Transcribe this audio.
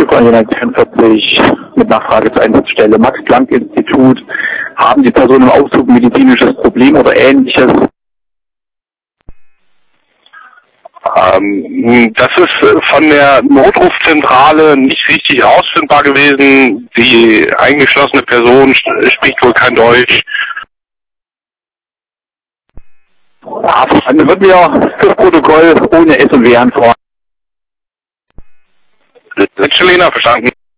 Kontinent 44 mit Nachfrage zur Einsatzstelle Max-Planck-Institut. Haben die Personen im Aufzug ein medizinisches Problem oder Ähnliches? Das ist von der Notrufzentrale nicht richtig herausfindbar gewesen. Die eingeschlossene Person spricht wohl kein Deutsch. Ja, dann wird mir fürs Protokoll ohne S und W antworten. Chilena, verstanden.